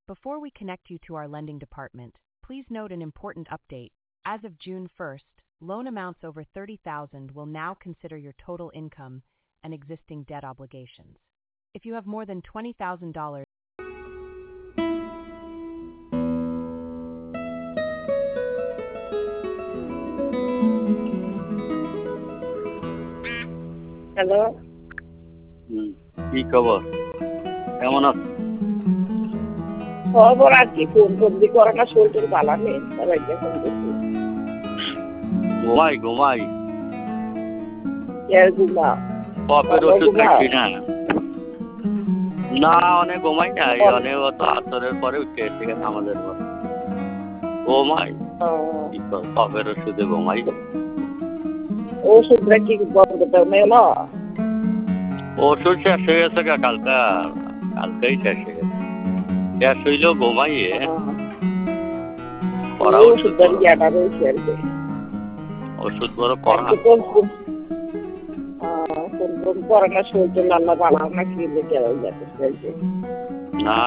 Before we connect you to our lending department, please note an important update. As of June 1st, loan amounts over $30,000 will now consider your total income and existing debt obligations. If you have more than $20,000, hello, কি খবর? কেমন আছো? খবর আর কি, phone বন্দি করে না, শরীর ভালো নেই, সবাইকে ফোন করছি। ঘুমাই কে ঘুমা? কপের ওষুধ খাচ্ছি না। না, অনেক ঘুমাই না, অনেক অত আসরের পরে উঠে এসে আমাদের পর ঘুমাই। কপের ওষুধে ঘুমাই। ওষুধটা কি বন্ধ করতে এলো? ওষুধ শেষ হয়ে গেছে, কালকেই শেষ হয়ে গেছে। শেষ হইলেও ঘুমাইয়ে ওষুধটা ইয়াটা রয়েছে আর কি। ওষুধ বড় করা করে না, শরীর আল্লাহ ভালো না, কি লেগে যাচ্ছে না।